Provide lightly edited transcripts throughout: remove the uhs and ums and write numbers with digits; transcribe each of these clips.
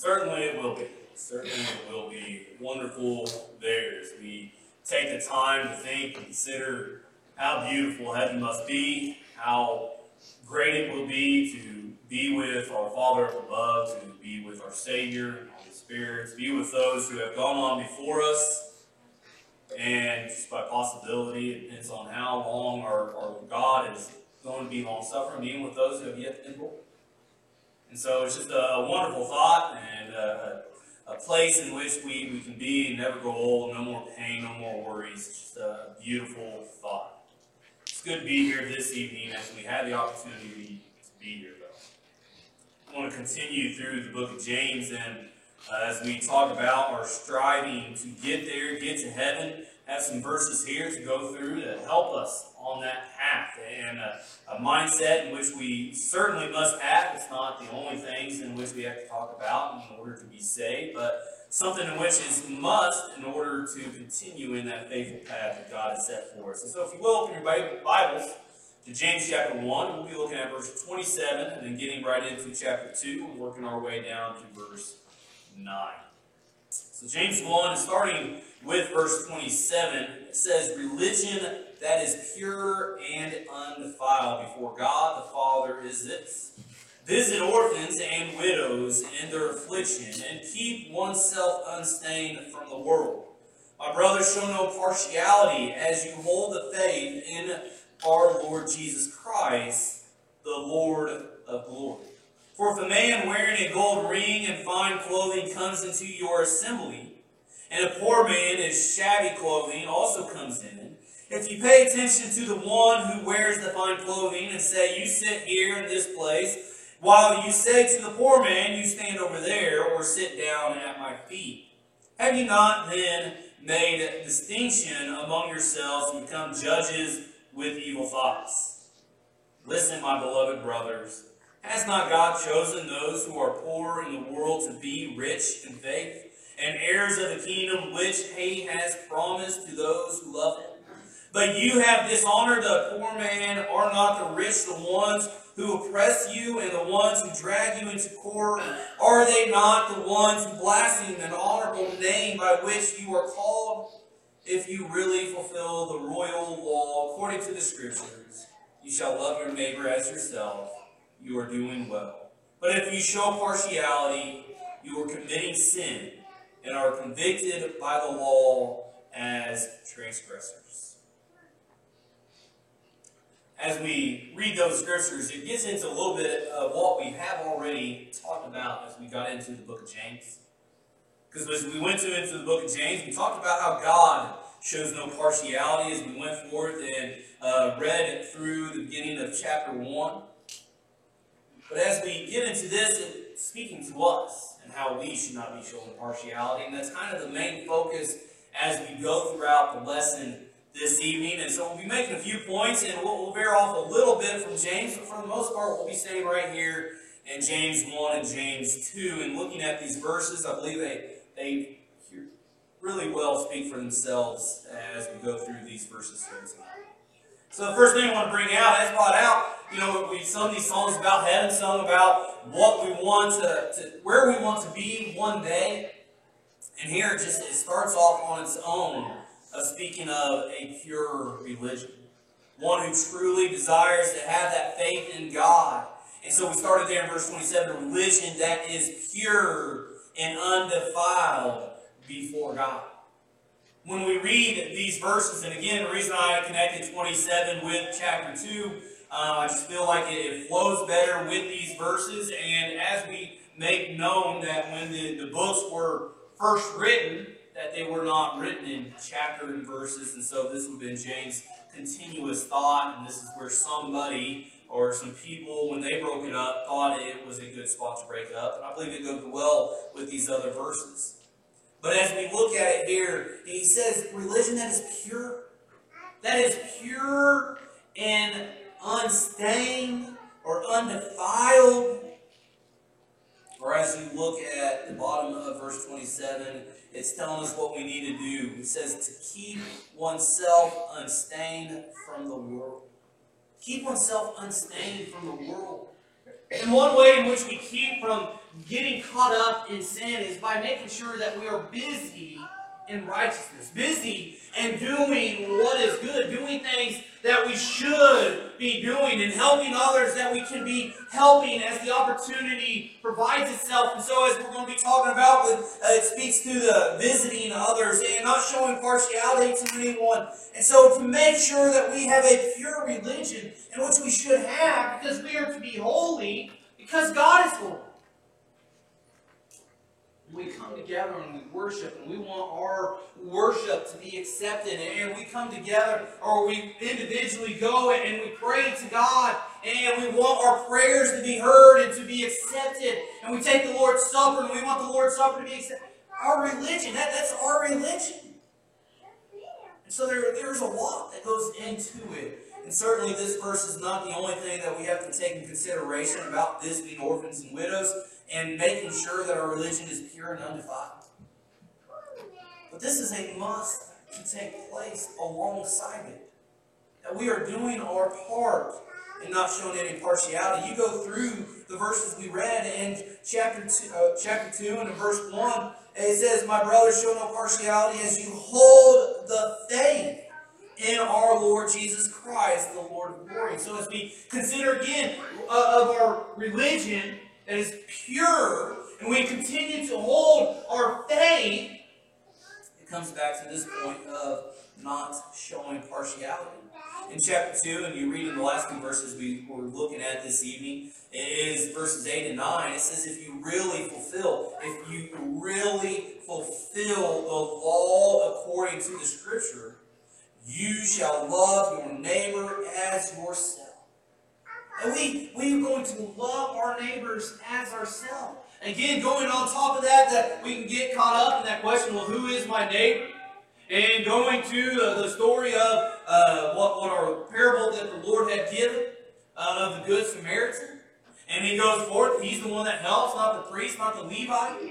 Certainly it will be. Certainly it will be wonderful there as we take the time to think and consider how beautiful heaven must be, how great it will be to be with our Father up above, to be with our Savior, Holy Spirit, to be with those who have gone on before us. And just by possibility, it depends on how long our God is going to be long-suffering, being with those who have yet to be born. And so it's just a wonderful thought and a place in which we can be and never grow old, no more pain, no more worries. It's just a beautiful thought. It's good to be here this evening as we had the opportunity to be here, though. I want to continue through the book of James, and as we talk about our striving to get there, get to heaven, have some verses here to go through to help us on that path, and a mindset in which we certainly must have. It's not the only things in which we have to talk about in order to be saved, but something in which is must in order to continue in that faithful path that God has set for us. And so if you will, open your Bibles to James chapter 1. We'll be looking at verse 27 and then getting right into chapter 2 and working our way down to verse 9. So James 1, starting with verse 27, it says, "Religion that is pure and undefiled before God the Father is this: visit orphans and widows in their affliction, and keep oneself unstained from the world. My brothers, show no partiality as you hold the faith in our Lord Jesus Christ, the Lord of glory. For if a man wearing a gold ring and fine clothing comes into your assembly, and a poor man in shabby clothing also comes in, if you pay attention to the one who wears the fine clothing and say, 'You sit here in this place,' while you say to the poor man, 'You stand over there,' or 'Sit down at my feet,' have you not then made a distinction among yourselves and become judges with evil thoughts? Listen, my beloved brothers, has not God chosen those who are poor in the world to be rich in faith and heirs of the kingdom which he has promised to those who love him? But you have dishonored the poor man. Are not the rich the ones who oppress you and the ones who drag you into court? Are they not the ones who blaspheme an honorable name by which you are called? If you really fulfill the royal law according to the Scriptures, you shall love your neighbor as yourself, you are doing well. But if you show partiality, you are committing sin and are convicted by the law as transgressors." As we read those scriptures, it gets into a little bit of what we have already talked about as we got into the book of James. Because as we went into the book of James, we talked about how God shows no partiality as we went forth and read through the beginning of chapter 1. But as we get into this, it's speaking to us and how we should not be showing partiality. And that's kind of the main focus as we go throughout the lesson this evening. And so we'll be making a few points, and we'll veer off a little bit from James. But for the most part, we'll be staying right here in James 1 and James 2. And looking at these verses, I believe they really well speak for themselves as we go through these verses here tonight. So the first thing I want to bring out, as brought out, we've sung these songs about heaven, sung about what we want where we want to be one day. And here it starts off on its own, speaking of a pure religion. One who truly desires to have that faith in God. And so we started there in verse 27, a religion that is pure and undefiled before God. When we read these verses, and again, the reason I connected 27 with chapter 2, I just feel like it flows better with these verses. And as we make known that when the books were first written, that they were not written in chapter and verses. And so this would have been James' continuous thought. And this is where somebody or some people, when they broke it up, thought it was a good spot to break up. And I believe it goes well with these other verses. But as we look at it here, he says, religion that is pure and unstained or undefiled. Or as you look at the bottom of verse 27, it's telling us what we need to do. It says to keep oneself unstained from the world. Keep oneself unstained from the world. And one way in which we keep from getting caught up in sin is by making sure that we are busy in righteousness, busy in doing what is good, doing things that we should be doing, and helping others that we can be helping as the opportunity provides itself. And so, as we're going to be talking about, it speaks to the visiting others and not showing partiality to anyone. And so, to make sure that we have a pure religion, in which we should have, because we are to be holy, because God is holy. We come together and we worship, and we want our worship to be accepted, and we come together, or we individually go and we pray to God, and we want our prayers to be heard and to be accepted, and we take the Lord's Supper, and we want the Lord's Supper to be accepted. Our religion, that's our religion. And so there's a lot that goes into it. And certainly this verse is not the only thing that we have to take in consideration about visiting orphans and widows and making sure that our religion is pure and undefiled. But this is a must to take place alongside it. That we are doing our part and not showing any partiality. You go through the verses we read in chapter 2 and in verse 1, it says, "My brothers, show no partiality as you hold the faith in our Lord Jesus Christ, the Lord of glory." So as we consider again of our religion that is pure, and we continue to hold our faith, it comes back to this point of not showing partiality. In chapter 2, and you read in the last two verses we were looking at this evening, it is verses 8 and 9. It says, if you really fulfill the law according to the Scripture, you shall love your neighbor as yourself. And we are going to love our neighbors as ourselves. Again, going on top of that we can get caught up in that question, well, who is my neighbor? And going to the story of what our parable that the Lord had given of the Good Samaritan. And he goes forth, he's the one that helps, not the priest, not the Levite.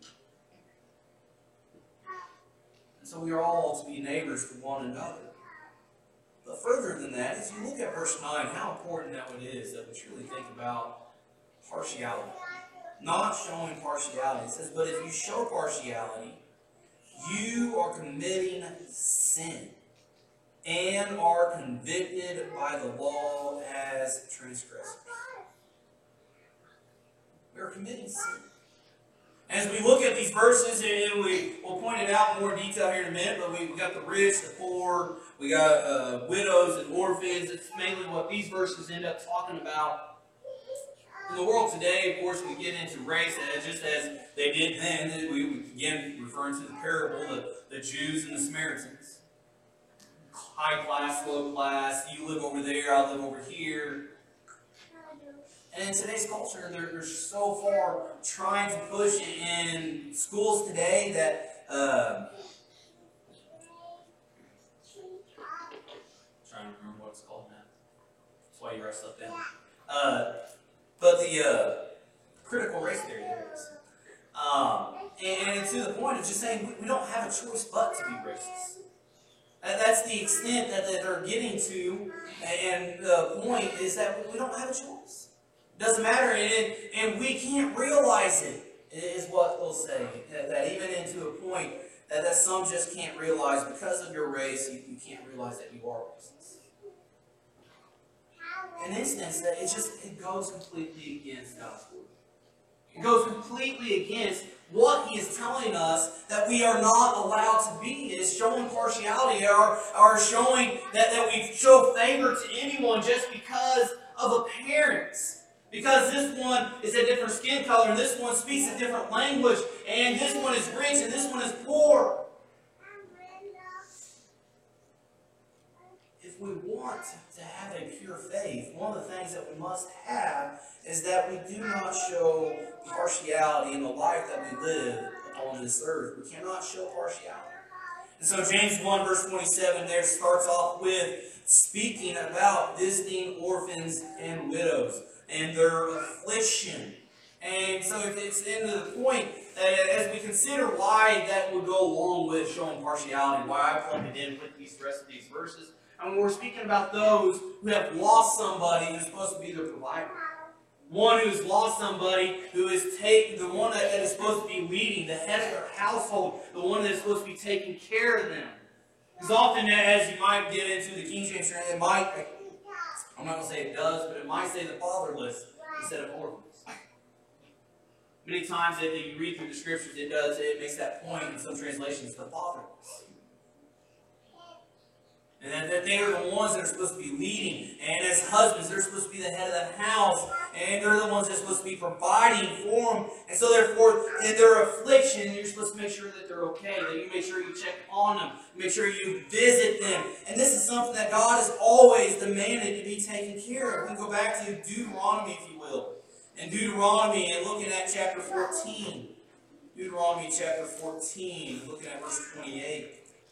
And so we are all to be neighbors to one another. But further than that, as you look at verse 9, how important that it is that we truly think about partiality. Not showing partiality. It says, but if you show partiality, you are committing sin and are convicted by the law as transgressors. We are committing sin. As we look at these verses, and we'll point it out in more detail here in a minute, but we've got the rich, the poor, we got widows and orphans. It's mainly what these verses end up talking about. In the world today, of course, we get into race, just as they did then. We again referring to the parable, the Jews and the Samaritans. High class, low class, you live over there, I live over here. And in today's culture, they're so far trying to push it in schools today that trying to remember what it's called now. That's why you write stuff down. But the critical race theory there is. And to the point of just saying we don't have a choice but to be racist. That's the extent that they're getting to, and the point is that we don't have a choice. It doesn't matter, and we can't realize it, is what they'll say. That even into a point that some just can't realize because of your race, you can't realize that you are racist. In an instance that it goes completely against God's word. It goes completely against what He is telling us that we are not allowed to be. Is showing partiality or showing that we show favor to anyone just because of appearance. Because this one is a different skin color, and this one speaks a different language, and this one is rich, and this one is poor. If we want to have a pure faith, one of the things that we must have is that we do not show partiality in the life that we live on this earth. We cannot show partiality. And so James 1 verse 27 there starts off with speaking about visiting orphans and widows and their affliction. And so it's into the point that as we consider why that would go along with showing partiality, why I plugged it in with the rest of these verses, and we're speaking about those who have lost somebody who's supposed to be their provider. one who's lost somebody, who is the one that is supposed to be leading, the head of their household, the one that is supposed to be taking care of them. Because often, as you might get into the King James, it might, I'm not going to say it does, but it might say the fatherless instead of orphans. Many times that you read through the scriptures, it makes that point in some translations, the fatherless. And that they are the ones that are supposed to be leading. And as husbands, they're supposed to be the head of the house. And they're the ones that are supposed to be providing for them. And so therefore, in their affliction, you're supposed to make sure that they're okay. That you make sure you check on them. Make sure you visit them. And this is something that God has always demanded to be taken care of. We can go back to Deuteronomy, if you will. In Deuteronomy, and looking at chapter 14. Deuteronomy chapter 14, looking at verse 28.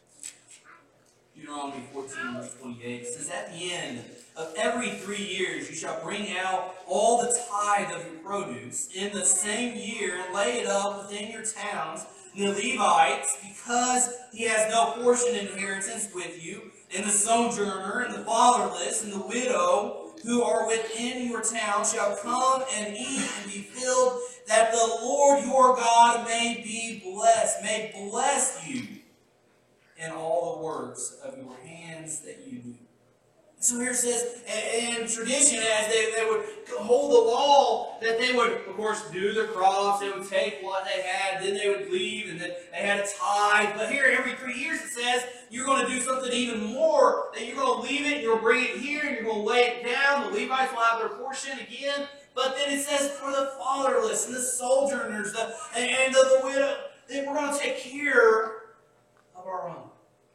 Deuteronomy 14, verse 28. It says, "At the end of every 3 years you shall bring out all the tithe of your produce in the same year and lay it up within your towns. And the Levites, because he has no portion in inheritance with you, and the sojourner, and the fatherless, and the widow, who are within your town, shall come and eat and be filled, that the Lord your God may be blessed, may bless you in all the works of your hands that you do." So here it says, in tradition, as they would hold the law, that they would, of course, do the crops, they would take what they had, then they would leave, and then they had a tithe. But here, every 3 years, it says, you're going to do something even more, that you're going to leave it, you'll bring it here, and you're going to lay it down. The Levites will have their portion again. But then it says, for the fatherless, and the sojourners, and the widow, that we're going to take care of our own.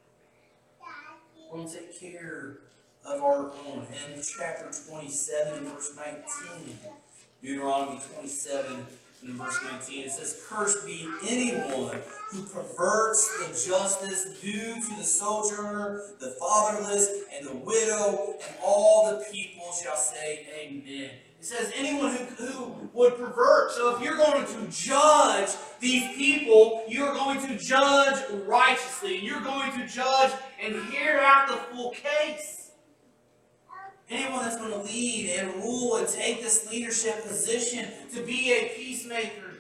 We're going to take care of our own. In chapter 27, verse 19, Deuteronomy 27, and verse 19, it says, "Cursed be anyone who perverts the justice due to the sojourner, the fatherless, and the widow, and all the people shall say amen." It says anyone who would pervert. So if you're going to judge these people, you're going to judge righteously. You're going to judge and hear out the full case. Anyone that's going to lead and rule and take this leadership position to be a peacemaker,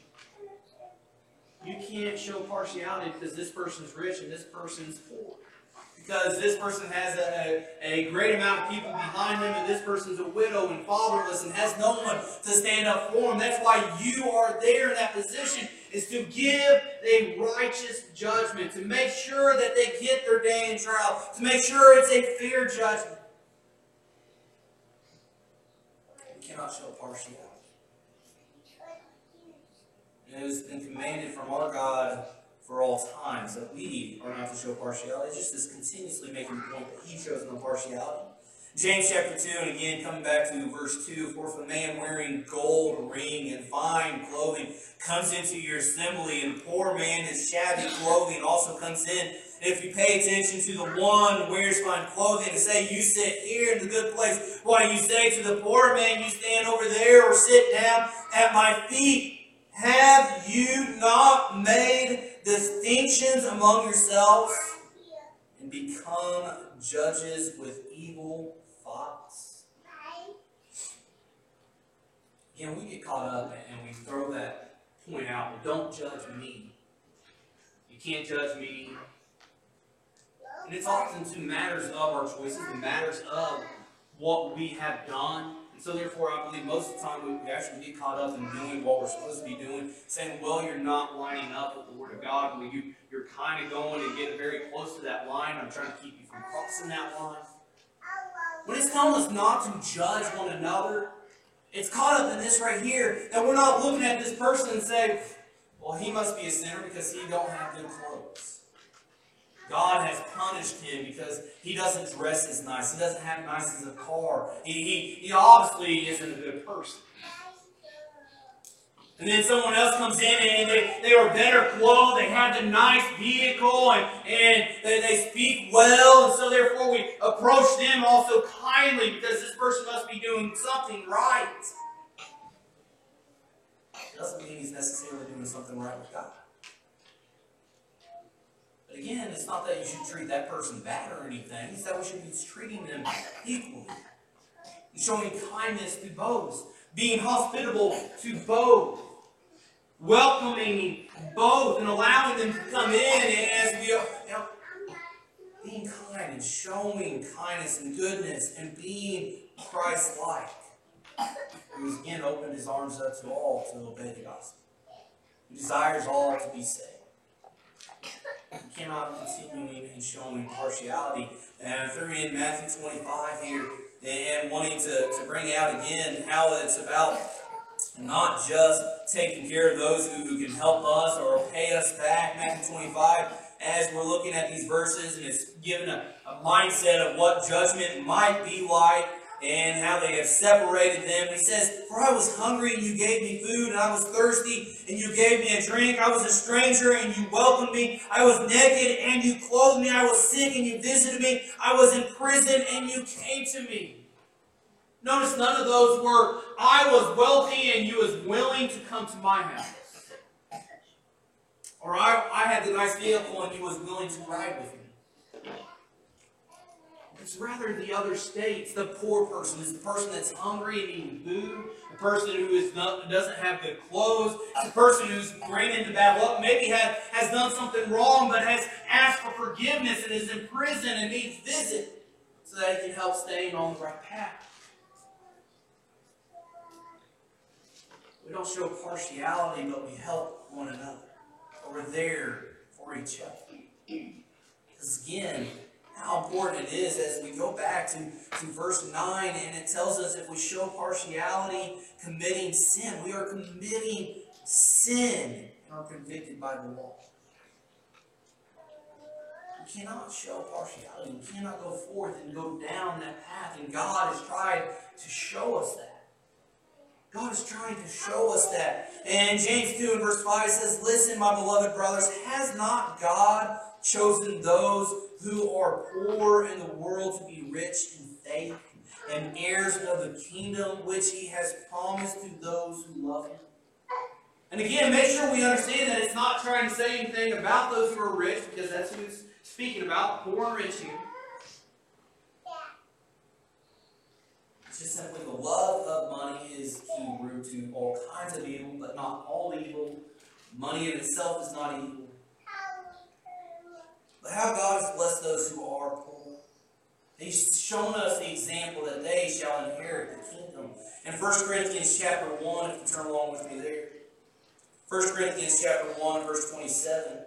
you can't show partiality because this person's rich and this person's poor. Because this person has a great amount of people behind them, and this person's a widow and fatherless and has no one to stand up for them. That's why you are there in that position, is to give a righteous judgment, to make sure that they get their day in trial, to make sure it's a fair judgment. We cannot show partiality. It has been commanded from our God for all times that we are not to show partiality. It's just this continuously making the point that he shows no partiality. James chapter 2, and again coming back to verse 2, "For if a man wearing gold ring and fine clothing comes into your assembly, and the poor man in shabby clothing also comes in, and if you pay attention to the one who wears fine clothing and say, 'You sit here in the good place,' why you say to the poor man, 'You stand over there,' or 'Sit down at my feet'? Have you not made distinctions among yourselves and become judges with evil thoughts?" Again, we get caught up and we throw that point out. Well, don't judge me. You can't judge me. And it's often to matters of our choices and matters of what we have done. And so therefore, I believe most of the time we actually get caught up in doing what we're supposed to be doing, saying, well, you're not lining up with the Word of God. Well, you're kind of going and getting very close to that line. I'm trying to keep you from crossing that line. When it's telling us not to judge one another, it's caught up in this right here, that we're not looking at this person and saying, well, he must be a sinner because he don't have good clothes. God has punished him because he doesn't dress as nice. He doesn't have nice as a car. He obviously isn't a good person. And then someone else comes in and they are better clothed. They have the nice vehicle and they speak well. And so therefore we approach them also kindly because this person must be doing something right. It doesn't mean he's necessarily doing something right with God. Again, it's not that you should treat that person bad or anything. It's that we should be treating them equally. And showing kindness to both. being hospitable to both, welcoming both, and allowing them to come in, and as we being kind and showing kindness and goodness and being Christ-like. Who has again opened his arms up to all to obey the gospel. He desires all to be saved. We cannot continue in showing partiality. And I threw in Matthew 25 here, and wanting to bring out again how it's about not just taking care of those who can help us or pay us back. Matthew 25, as we're looking at these verses, and it's given a mindset of what judgment might be like, and how they have separated them. He says, "For I was hungry, and you gave me food, and I was thirsty, and you gave me a drink. I was a stranger, and you welcomed me. I was naked, and you clothed me. I was sick, and you visited me. I was in prison, and you came to me." Notice none of those were, "I was wealthy, and you was willing to come to my house." Or, I had the nice vehicle, and you was willing to ride with me. It's rather the other states. The poor person is the person that's hungry and needing food. The person who doesn't have good clothes. The person who's ran into bad luck. Maybe has done something wrong, but has asked for forgiveness and is in prison and needs visit so that he can help staying on the right path. We don't show partiality, but we help one another. We're there for each other. Because again, how important it is as we go back to verse 9, and it tells us if we show partiality, committing sin. We are committing sin and are convicted by the law. We cannot show partiality. We cannot go forth and go down that path. And God has tried to show us that. God is trying to show us that. And James 2 and verse 5 says, "Listen, my beloved brothers, has not God chosen those who are poor in the world to be rich in faith and heirs of the kingdom which he has promised to those who love him?" And again, make sure we understand that it's not trying to say anything about those who are rich, because that's who it's speaking about, poor and rich here. It's just simply the love of money is key root to all kinds of evil, but not all evil. Money in itself is not evil. But how God has blessed those who are poor. He's shown us the example that they shall inherit the kingdom. In 1 Corinthians chapter 1, if you turn along with me there. 1 Corinthians chapter 1, verse 27.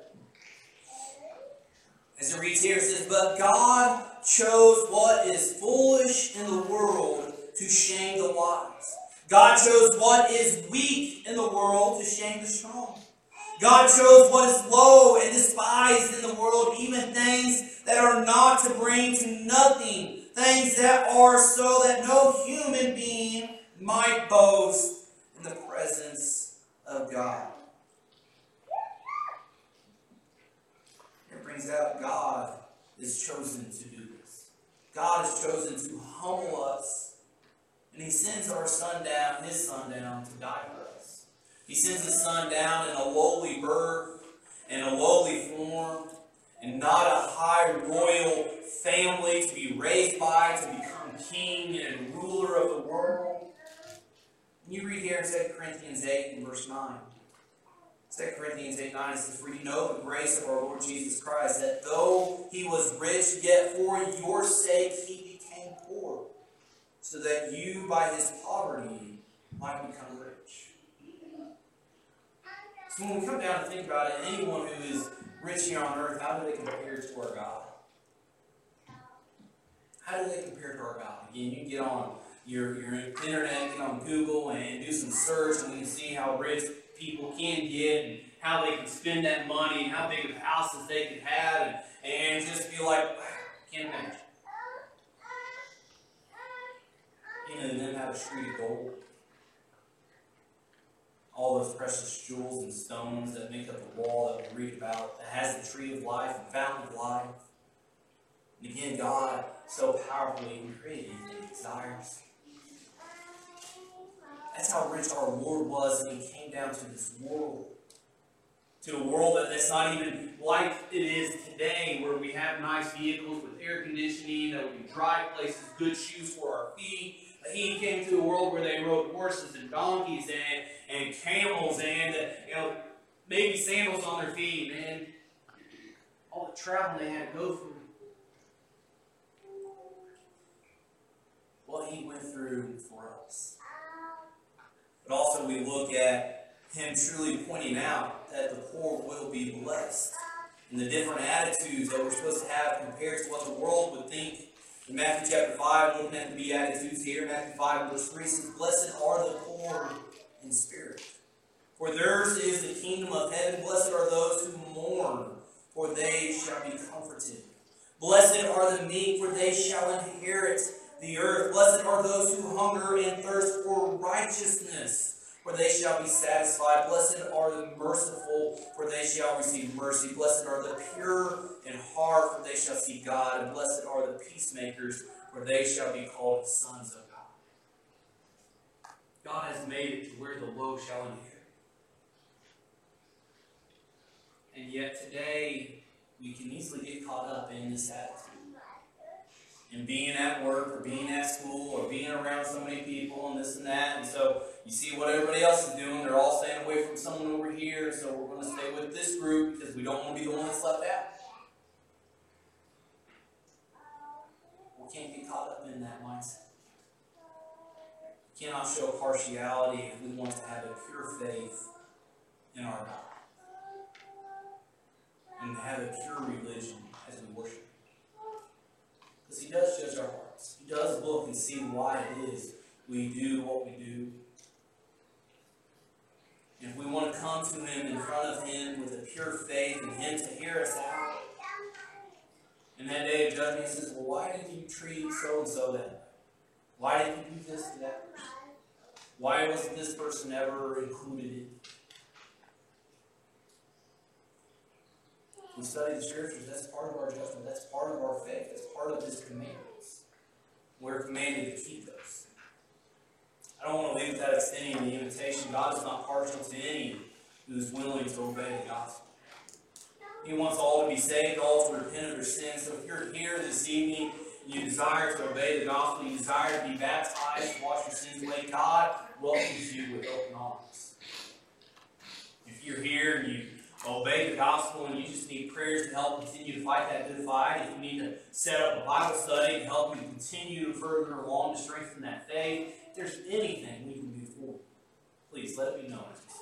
As it reads here, it says, "But God chose what is foolish in the world to shame the wise. God chose what is weak in the world to shame the strong. God chose what is low and despised in the world, even things that are not, to bring to nothing things that are, so that no human being might boast in the presence of God." It brings out God is chosen to do this. God is chosen to humble us. And he sends our son down, his son down, to die for us. He sends his son down in a lowly birth, in a lowly form, and not a high royal family to be raised by, to become king and ruler of the world. And you read here in 2 Corinthians 8 and verse 9. 2 Corinthians 8:9 says, "For you know the grace of our Lord Jesus Christ, that though he was rich, yet for your sake he became poor, so that you by his poverty might become rich." So when we come down to think about it, anyone who is rich here on earth, how do they compare to our God? How do they compare to our God? Again, you can get on your internet, get on Google, and do some search, and you can see how rich people can get, and how they can spend that money, and how big of houses they can have, and just be like, wow, can't imagine. You know, them have a street of gold. All those precious jewels and stones that make up the wall that we read about, that has the tree of life and fountain of life. And again, God so powerfully created these desires. That's how rich our Lord was, and he came down to this world. To a world that's not even like it is today, where we have nice vehicles with air conditioning, that we can drive places, good shoes for our feet. He came to a world where they rode horses and donkeys and camels and maybe sandals on their feet, and all the travel they had to go through. What he went through for us. But also we look at him truly pointing out that the poor will be blessed. And the different attitudes that we're supposed to have compared to what the world would think. In Matthew chapter 5, looking at the Beatitudes here, Matthew 5 verse 3 says, "Blessed are the poor in spirit, for theirs is the kingdom of heaven. Blessed are those who mourn, for they shall be comforted. Blessed are the meek, for they shall inherit the earth. Blessed are those who hunger and thirst for righteousness, for they shall be satisfied. Blessed are the merciful, for they shall receive mercy. Blessed are the pure in heart, for they shall see God. And blessed are the peacemakers, for they shall be called sons of God." God has made it to where the low shall inherit. And yet today, we can easily get caught up in this attitude. And being at work, or being at school, or being around so many people, and this and that. And so you see what everybody else is doing. They're all staying away from someone over here. So we're going to stay with this group because we don't want to be the one that's left out. We can't get caught up in that mindset. We cannot show partiality if we want to have a pure faith in our God. And have a pure religion as we worship. Because he does judge our hearts. He does look and see why it is we do what we do. And if we want to come to him in front of him with a pure faith and him to hear us out, and that day of judgment he says, "Well, why did you treat so-and-so that way? Why did you do this to that person? Why wasn't this person ever included in?" We study the scriptures, that's part of our judgment, that's part of our faith, that's part of his commandments. We're commanded to keep those. I don't want to leave without extending the invitation. God is not partial to any who is willing to obey the gospel. He wants all to be saved, all to repent of their sins. So if you're here this evening and you desire to obey the gospel, you desire to be baptized, to wash your sins away, God welcomes you with open arms. If you're here and you obey the gospel and you just need prayers to help continue to fight that good fight, if you need to set up a Bible study to help you continue to further along to strengthen that faith, if there's anything we can do for you, please let it be known.